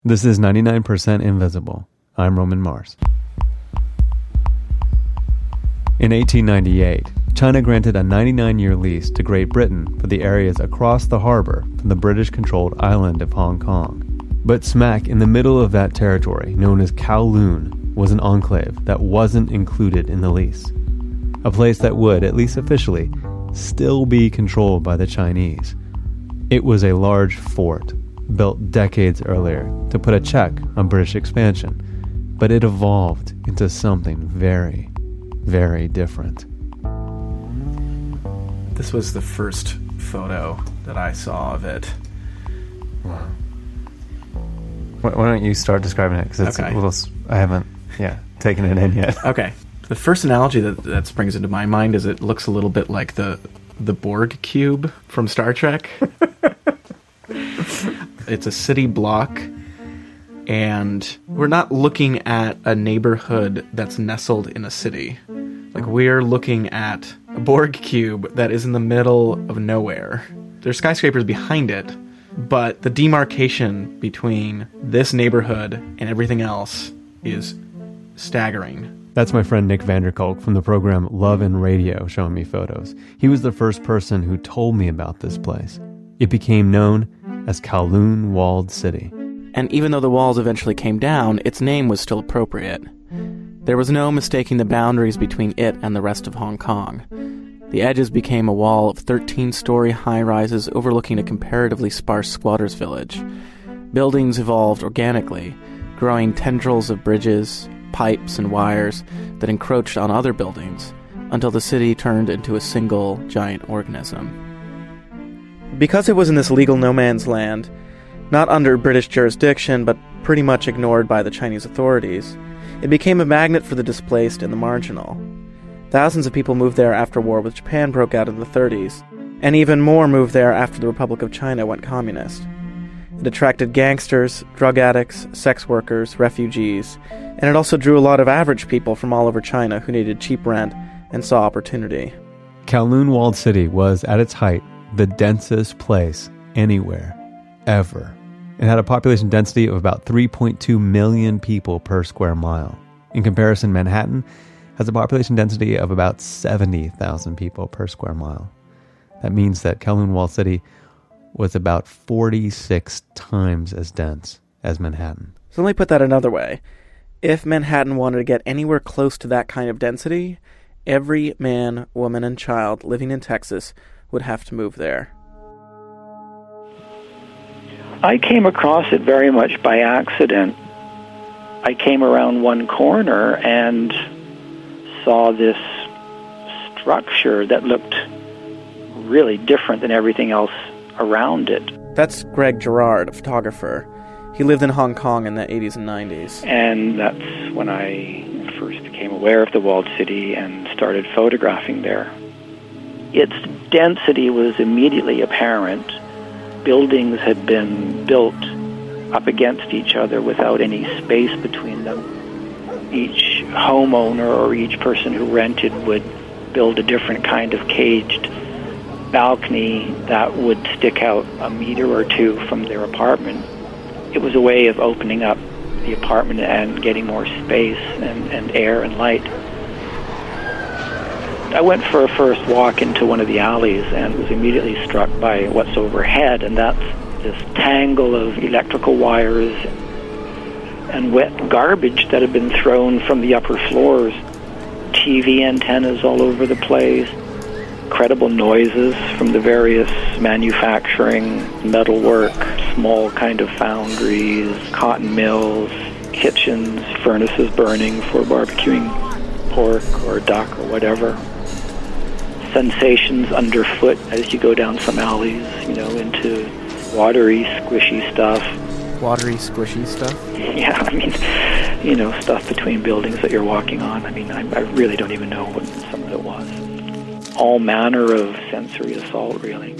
This is 99% Invisible. I'm Roman Mars. In 1898, China granted a 99-year lease to Great Britain for the areas across the harbor from the British-controlled island of Hong Kong. But smack in the middle of that territory, known as Kowloon, was an enclave that wasn't included in the lease. A place that would, at least officially, still be controlled by the Chinese. It was a large fort, built decades earlier to put a check on British expansion, but it evolved into something very, very different. This was the first photo that I saw of it. Wow. Why don't you start describing it? Because it's a little... I haven't taken it in yet. Okay. The first analogy that springs into my mind is it looks a little bit like the Borg cube from Star Trek. It's a city block, and we're not looking at a neighborhood that's nestled in a city. Like, we're looking at a Borg cube that is in the middle of nowhere. There's skyscrapers behind it, but the demarcation between this neighborhood and everything else is staggering. That's my friend Nick Vanderkolk from the program Love and Radio showing me photos. He was the first person who told me about this place. It became known as Kowloon Walled City. And even though the walls eventually came down, its name was still appropriate. There was no mistaking the boundaries between it and the rest of Hong Kong. The edges became a wall of 13-story high-rises overlooking a comparatively sparse squatters' village. Buildings evolved organically, growing tendrils of bridges, pipes, and wires that encroached on other buildings, until the city turned into a single giant organism. Because it was in this legal no-man's land, not under British jurisdiction, but pretty much ignored by the Chinese authorities, it became a magnet for the displaced and the marginal. Thousands of people moved there after war with Japan broke out in the 30s, and even more moved there after the Republic of China went communist. It attracted gangsters, drug addicts, sex workers, refugees, and it also drew a lot of average people from all over China who needed cheap rent and saw opportunity. Kowloon Walled City was, at its height, the densest place anywhere, ever. It had a population density of about 3.2 million people per square mile. In comparison, Manhattan has a population density of about 70,000 people per square mile. That means that Kowloon Walled City was about 46 times as dense as Manhattan. So let me put that another way. If Manhattan wanted to get anywhere close to that kind of density, every man, woman, and child living in Texas would have to move there. I came across it very much by accident. I came around one corner and saw this structure that looked really different than everything else around it. That's Greg Girard, a photographer. He lived in Hong Kong in the 80s and 90s. And that's when I first became aware of the walled city and started photographing there. Its density was immediately apparent. Buildings had been built up against each other without any space between them. Each homeowner or each person who rented would build a different kind of caged balcony that would stick out a meter or two from their apartment. It was a way of opening up the apartment and getting more space and air and light. I went for a first walk into one of the alleys and was immediately struck by what's overhead, and that's this tangle of electrical wires and wet garbage that had been thrown from the upper floors. TV antennas all over the place, incredible noises from the various manufacturing, metalwork, small kind of foundries, cotton mills, kitchens, furnaces burning for barbecuing pork or duck or whatever. Sensations underfoot as you go down some alleys, into watery, squishy stuff. Watery, squishy stuff? Yeah, stuff between buildings that you're walking on. I really don't even know what some of it was. All manner of sensory assault, really.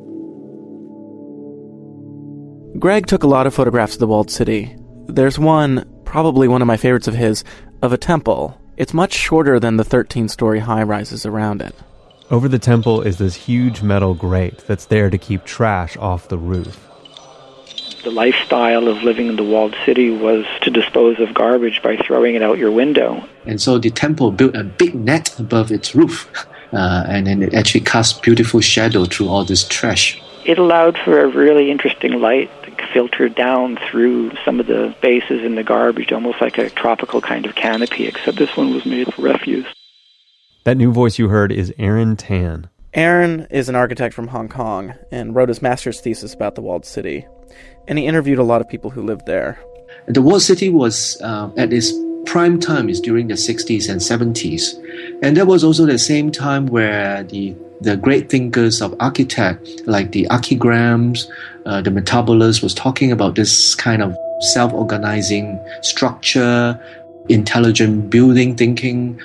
Greg took a lot of photographs of the walled city. There's one, probably one of my favorites of his, of a temple. It's much shorter than the 13-story high-rises around it. Over the temple is this huge metal grate that's there to keep trash off the roof. The lifestyle of living in the walled city was to dispose of garbage by throwing it out your window. And so the temple built a big net above its roof, and then it actually cast beautiful shadow through all this trash. It allowed for a really interesting light that filtered down through some of the spaces in the garbage, almost like a tropical kind of canopy, except this one was made of refuse. That new voice you heard is Aaron Tan. Aaron is an architect from Hong Kong and wrote his master's thesis about the walled city. And he interviewed a lot of people who lived there. The walled city was at its prime time is during the 60s and 70s. And that was also the same time where the great thinkers of architect, like the archigrams, the Metabolus, was talking about this kind of self-organizing structure, intelligent building thinking.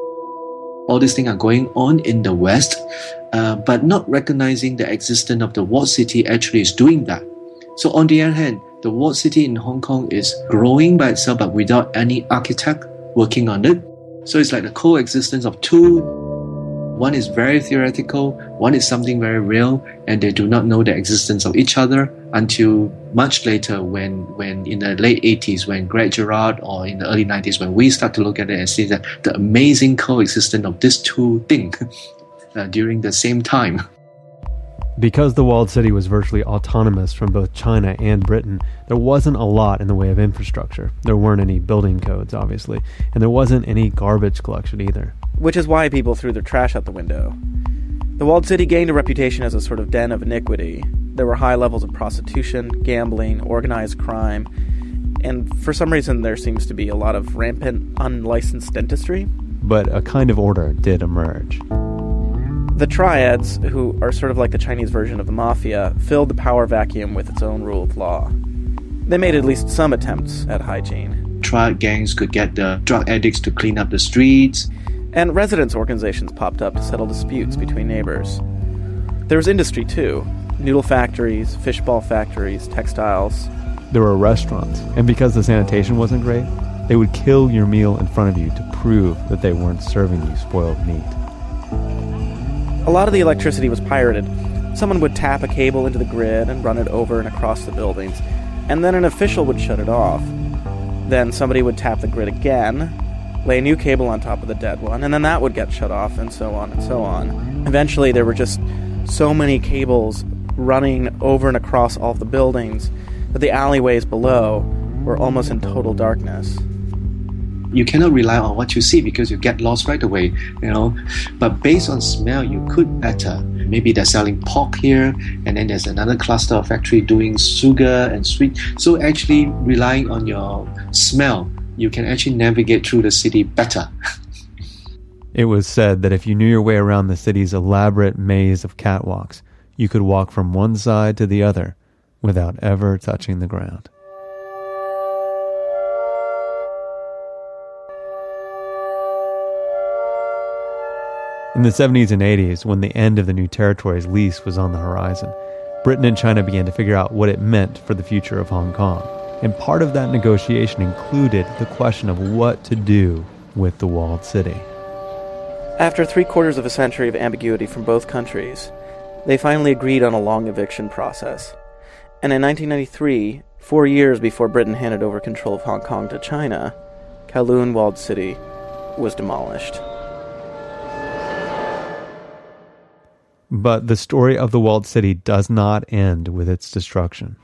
All these things are going on in the West, but not recognizing the existence of the walled city actually is doing that. So on the other hand, the walled city in Hong Kong is growing by itself, but without any architect working on it. So it's like the coexistence of two. One is very theoretical, one is something very real, and they do not know the existence of each other until much later when in the late 80s, when Greg Girard, or in the early 90s, when we start to look at it and see that the amazing coexistence of these two things during the same time. Because the walled city was virtually autonomous from both China and Britain, there wasn't a lot in the way of infrastructure. There weren't any building codes, obviously, and there wasn't any garbage collection either. Which is why people threw their trash out the window. The walled city gained a reputation as a sort of den of iniquity. There were high levels of prostitution, gambling, organized crime, and for some reason there seems to be a lot of rampant, unlicensed dentistry. But a kind of order did emerge. The triads, who are sort of like the Chinese version of the mafia, filled the power vacuum with its own rule of law. They made at least some attempts at hygiene. Triad gangs could get the drug addicts to clean up the streets. And residents' organizations popped up to settle disputes between neighbors. There was industry too. Noodle factories, fishball factories, textiles. There were restaurants, and because the sanitation wasn't great, they would kill your meal in front of you to prove that they weren't serving you spoiled meat. A lot of the electricity was pirated. Someone would tap a cable into the grid and run it over and across the buildings, and then an official would shut it off. Then somebody would tap the grid again, lay a new cable on top of the dead one, and then that would get shut off, and so on and so on. Eventually, there were just so many cables running over and across all of the buildings that the alleyways below were almost in total darkness. You cannot rely on what you see because you get lost right away, But based on smell, you could better. Maybe they're selling pork here, and then there's another cluster of factory doing sugar and sweet. So actually relying on your smell, you can actually navigate through the city better. It was said that if you knew your way around the city's elaborate maze of catwalks, you could walk from one side to the other without ever touching the ground. In the 70s and 80s, when the end of the New Territories lease was on the horizon, Britain and China began to figure out what it meant for the future of Hong Kong. And part of that negotiation included the question of what to do with the walled city. After 3/4 of a century of ambiguity from both countries, they finally agreed on a long eviction process. And in 1993, 4 years before Britain handed over control of Hong Kong to China, Kowloon Walled City was demolished. But the story of the walled city does not end with its destruction.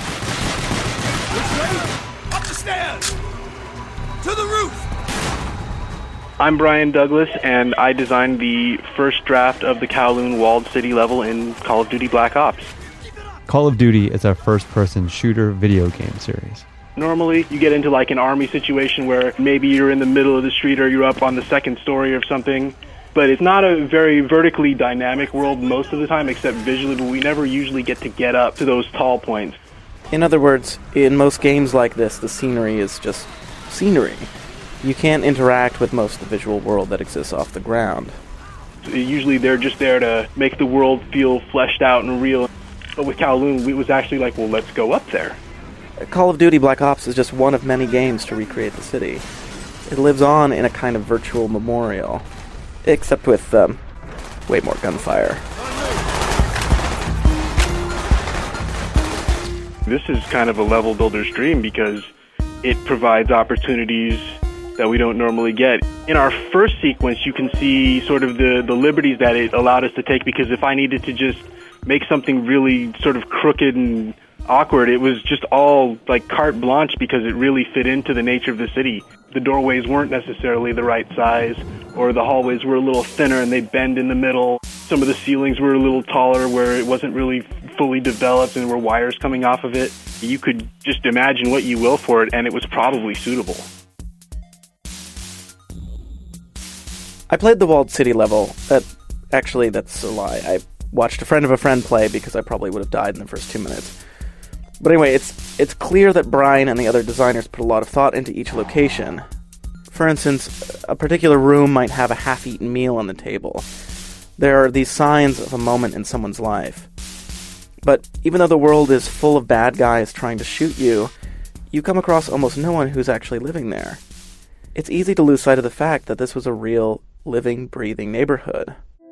Up the stairs! To the roof! I'm Brian Douglas, and I designed the first draft of the Kowloon Walled City level in Call of Duty Black Ops. Call of Duty is a first-person shooter video game series. Normally, you get into like an army situation where maybe you're in the middle of the street or you're up on the second story or something. But it's not a very vertically dynamic world most of the time, except visually, but we never usually get up to those tall points. In other words, in most games like this, the scenery is just scenery. You can't interact with most of the visual world that exists off the ground. Usually they're just there to make the world feel fleshed out and real. But with Kowloon, it was actually like, well, let's go up there. Call of Duty Black Ops is just one of many games to recreate the city. It lives on in a kind of virtual memorial. Except with, way more gunfire. This is kind of a level builder's dream because it provides opportunities that we don't normally get. In our first sequence, you can see sort of the liberties that it allowed us to take, because if I needed to just make something really sort of crooked and awkward, it was just all like carte blanche because it really fit into the nature of the city. The doorways weren't necessarily the right size, or the hallways were a little thinner and they bend in the middle. Some of the ceilings were a little taller where it wasn't really fully developed and there were wires coming off of it. You could just imagine what you will for it, and it was probably suitable. I played the walled city level. Actually, that's a lie. I watched a friend of a friend play because I probably would have died in the first 2 minutes. But anyway, it's clear that Brian and the other designers put a lot of thought into each location. For instance, a particular room might have a half-eaten meal on the table. There are these signs of a moment in someone's life. But even though the world is full of bad guys trying to shoot you, you come across almost no one who's actually living there. It's easy to lose sight of the fact that this was a real, living, breathing neighborhood.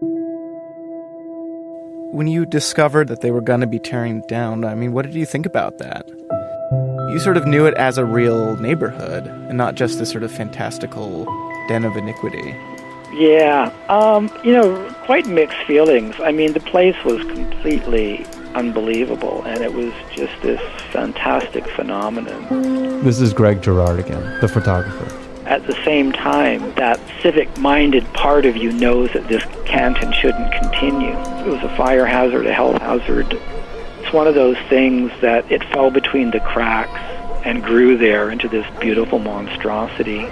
When you discovered that they were going to be tearing it down, I mean, what did you think about that? You sort of knew it as a real neighborhood and not just this sort of fantastical den of iniquity. Yeah, quite mixed feelings. I mean, the place was completely unbelievable, and it was just this fantastic phenomenon. This is Greg Girard again, the photographer. At the same time, that civic-minded part of you knows that this can't and shouldn't continue. It was a fire hazard, a health hazard. It's one of those things that it fell between the cracks and grew there into this beautiful monstrosity.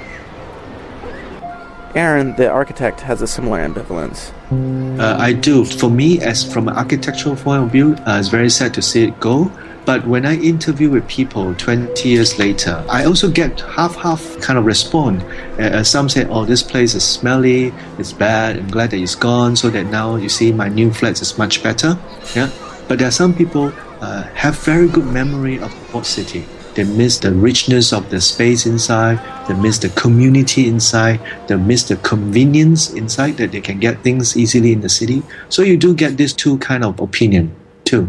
Aaron, the architect, has a similar ambivalence. I do. For me, as from an architectural point of view, it's very sad to see it go. But when I interview with people 20 years later, I also get half kind of respond. Some say, oh, this place is smelly, it's bad, I'm glad that it's gone, so that now you see my new flat is much better. Yeah. But there are some people have very good memory of the port city. They miss the richness of the space inside, they miss the community inside, they miss the convenience inside, that they can get things easily in the city. So you do get these two kind of opinion too.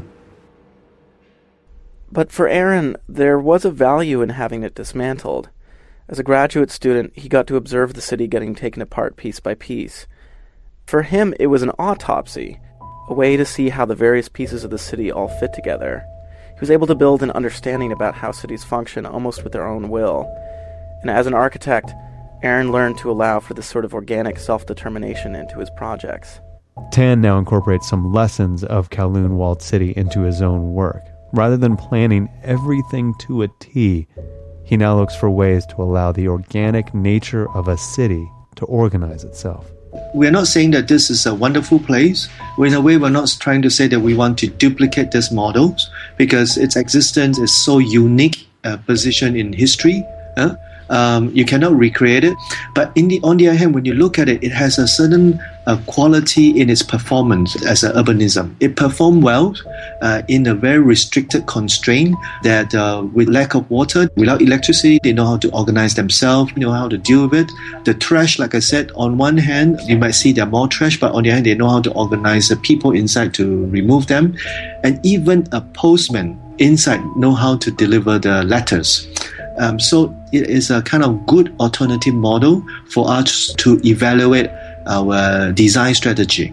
But for Aaron, there was a value in having it dismantled. As a graduate student, he got to observe the city getting taken apart piece by piece. For him, it was an autopsy, a way to see how the various pieces of the city all fit together. He was able to build an understanding about how cities function almost with their own will. And as an architect, Aaron learned to allow for this sort of organic self-determination into his projects. Tan now incorporates some lessons of Kowloon Walled City into his own work. Rather than planning everything to a T, he now looks for ways to allow the organic nature of a city to organize itself. We're not saying that this is a wonderful place. In a way, we're not trying to say that we want to duplicate these models, because its existence is so unique position in history. You cannot recreate it. But on the other hand, when you look at it, it has a certain quality in its performance as an urbanism. It performed well in a very restricted constraint that with lack of water, without electricity, they know how to organize themselves, know how to deal with it. The trash, like I said, on one hand, you might see there are more trash, but on the other hand, they know how to organize the people inside to remove them. And even a postman inside know how to deliver the letters. So it is a kind of good alternative model for us to evaluate our design strategy.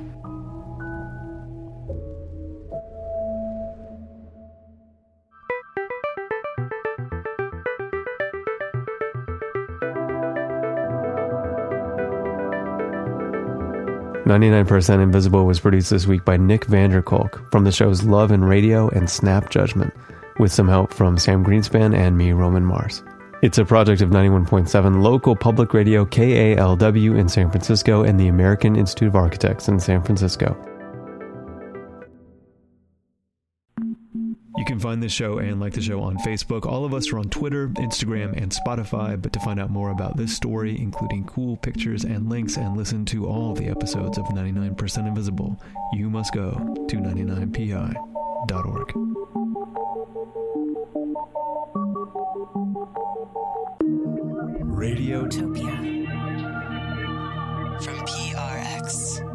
"99% Invisible" was produced this week by Nick Vanderkolk from the shows Love and Radio and Snap Judgment, with some help from Sam Greenspan and me, Roman Mars. It's a project of 91.7 local public radio KALW in San Francisco and the American Institute of Architects in San Francisco. You can find this show and like the show on Facebook. All of us are on Twitter, Instagram, and Spotify. But to find out more about this story, including cool pictures and links, and listen to all the episodes of 99% Invisible, you must go to 99pi.org. Radiotopia from PRX.